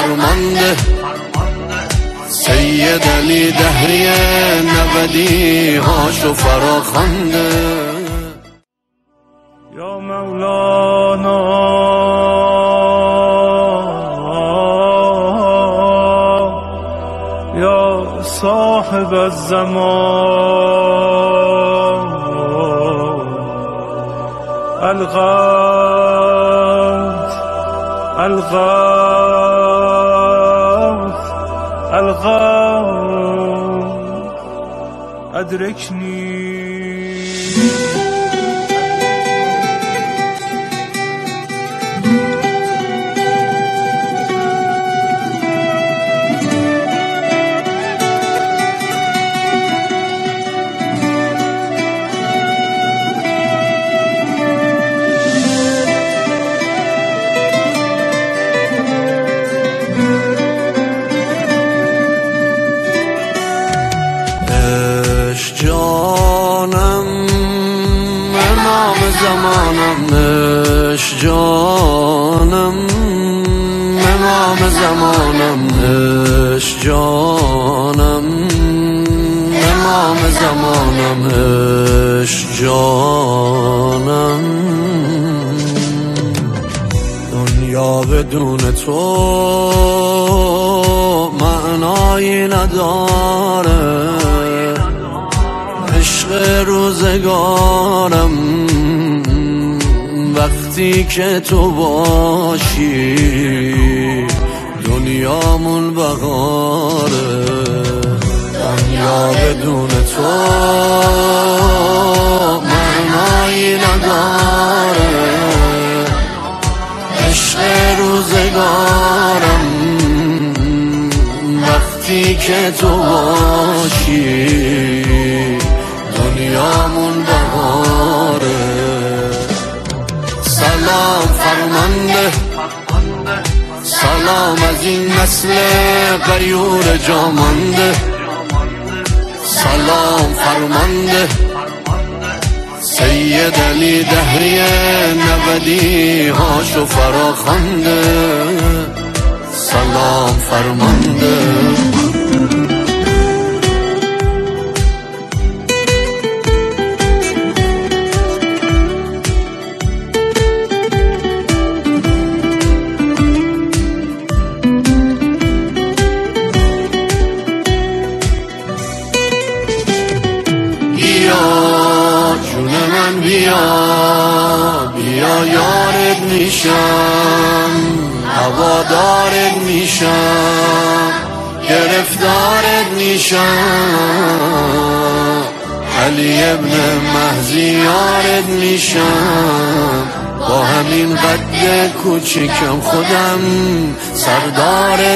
فرمانده سید علی دهری نودی هاشو فراخوانده. یا مولانا یا صاحب الزمان الغوث الغوث الغوث ادرکنی. جانم امام زمانم، عشق جانم امام زمانم، عشق جانم امام زمانم، عشق جانم. دنیا بدون تو معنایی نداره، عشق روزگارم وقتی که تو باشی دنیامون بهاره. دنیا بدون تو معنایی نداره، عشق روزگارم وقتی که تو باشی دنیامون بهاره. سلام فرمانده سلام از این نسل غیور جامانده، سلام فرمانده سید علی دهری نودی هاشو فراخوانده، سلام فرمانده. بیا بیا یارت میشم، هوادارت میشم، گرفتارت میشم، علی ابن مهدی یارت میشم، با همین قد کوچیکم خودم سردارت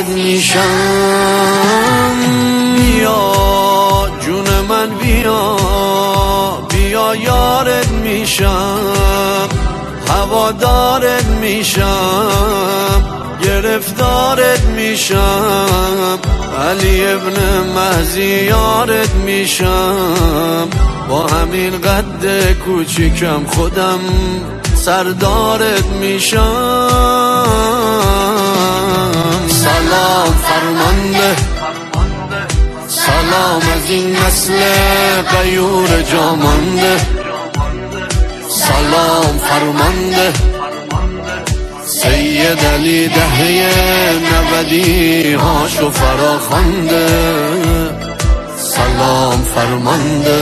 میشم. بیا جون من بیا بیا یارت میشم، هوادارت میشم، گرفتارت میشم، علی ابن مهدی یارت میشم، با همین قد کوچیکم خودم سردارت میشم. سلام فرمانده سلام از این نسل غیور جامانده، سلام فرمانده سید علی دهری نودی هاشو فراخوانده، سلام فرمانده.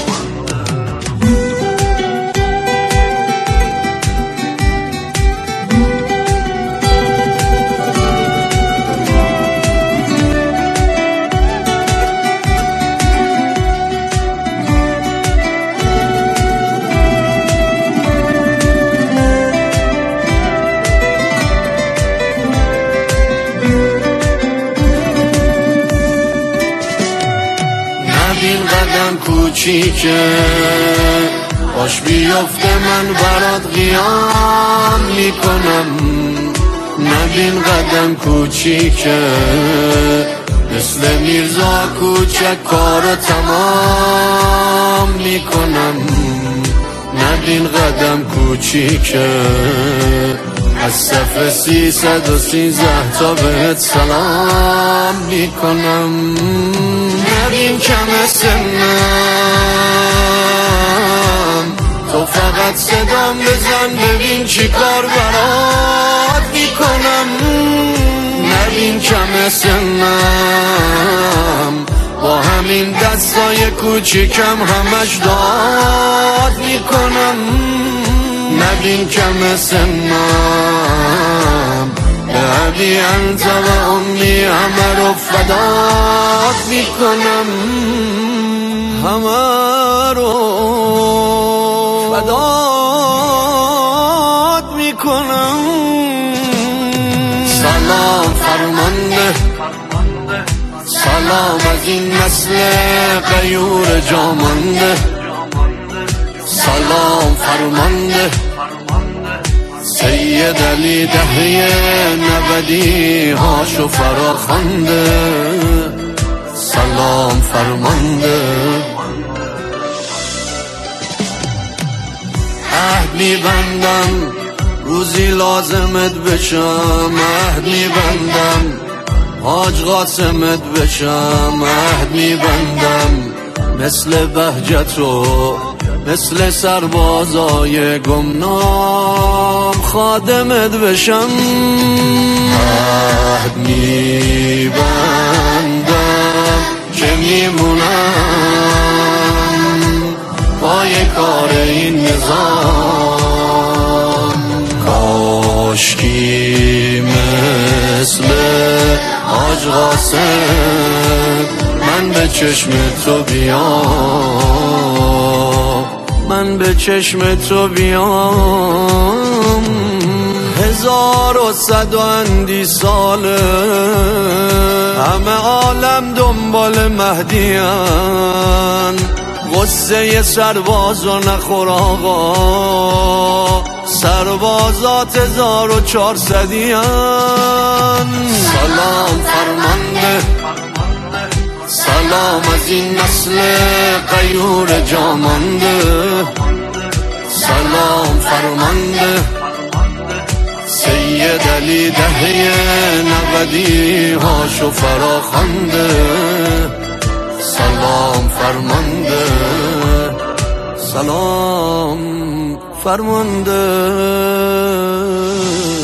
این قدم کوچیکه باش بیفته من برات قیام میکنم، نبین قدم کوچیکه مثل میرزا کوچک کارو تمام میکنم، نبین قدم کوچیکه از صف 313 تا بهت سلام میکنم. نبین کم سنم، تو فقط صدام بزن ببین چی کار برات میکنم. نبین کم سنم، با همین دستای کوچیکم همش داد میکنم. نبین کم سنم، به ابی انت و امی همه رو فدات میکنم. همه رو فدات میکنم. سلام فرمانده، سلام از این نسل غیور جامانده. سلام فرمانده، سید علی دهه 90 هاشو فراخوانده. سلام فرمانده، عهد میبندم روزی لازمت بشم. عهد میبندم حاج قاسمت بشم. عهد میبندم مثل بهجتو، مثل سربازای گمنام خادمت بشم. عهد میبندم که میمونم پای کار این نظام. کاشکی مثل حاج قاسم من به چشم تو بیام، من به چشم تو بیام. 1100 ساله همه عالم دنبال مهدیان. غصه سربازو نخور آقا، سربازات 1400 سلام فرمانده، سلام از این نسل غیور جامانده. سلام فرمانده، سید علی دهه 90 هاشو فراخوانده. سلام فرمانده، سلام فرمانده.